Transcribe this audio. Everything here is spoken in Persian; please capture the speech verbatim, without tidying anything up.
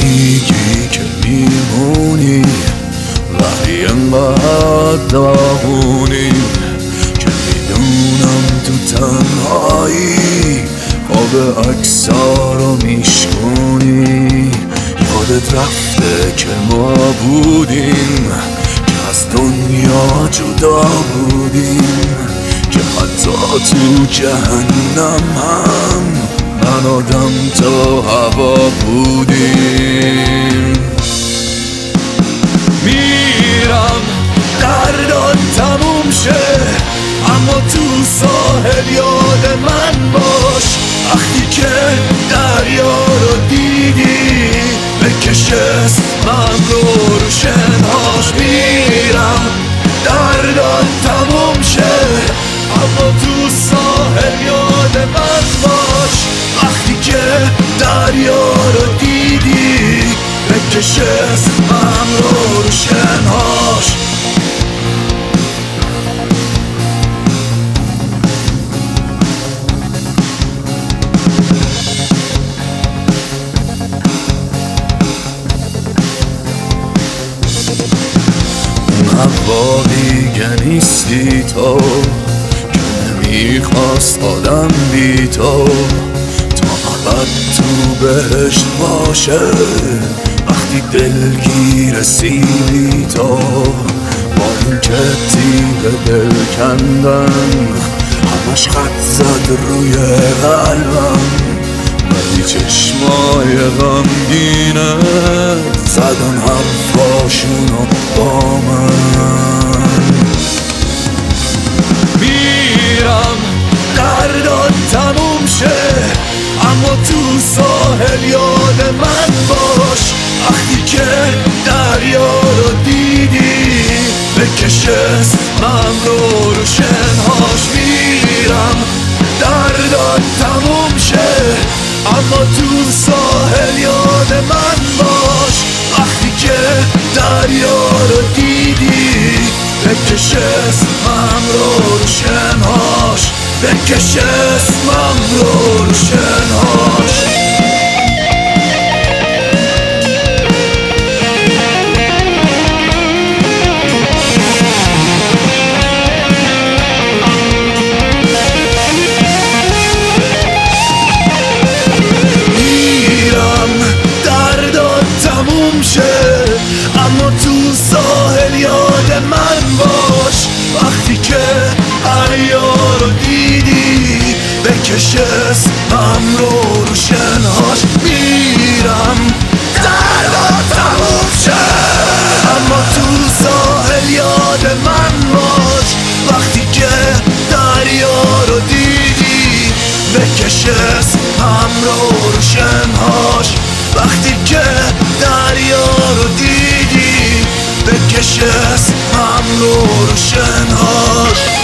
میگی که میمونی وقتی انقدر داغونی که میدونم تو تنهایی خواب اکسا رو میشکنی. یادت رفته که ما بودیم که از دنیا جدا بودیم، که حتی تو جهنم هم من آدم تا هوا بودیم. میرم دردان تموم شه، اما تو ساحل یاد من باش. وقتی که دریا رو دیدی بکش اسمم رو رو شنهاش. میرم دردان تموم شه، اما تو ساحل یاد من باش. وقتی که دریا رو دیدی بکش اسمم رو رو شنهاش. هوایی که نیستی تو، که نمیخواست آدم بی تو تا ابد تو بهشت باشه. وقتی دلگیر سیبی تو با این که تیغ دل کندن همش خط زد روی قلبم، ولی چشمای غمگینت زدن حرفاشونو با من. میرم دردان تموم شه، اما تو ساحل یاد من باش. وقتی که دریا رو دیدی بکش اسمم رو رو شنهاش. میرم دردان تموم شه، اما تو ساحل یاد من باش. وقتی که دریا رو دیدی بکش اسمم رو رو شنهاش. بکش اسمم رو رو شنهاش. اما تو ساحل یاد من باش. وقتی که دریا رو دیدی بکش اسمم رو رو شنهاش. میرم دریا تموم شه، اما تو ساحل یاد من باش. وقتی که دریا رو دیدی بکش اسمم رو رو شنهاش. وقتی که دریا رو دیدی بکش اسمم رو رو شنهاش.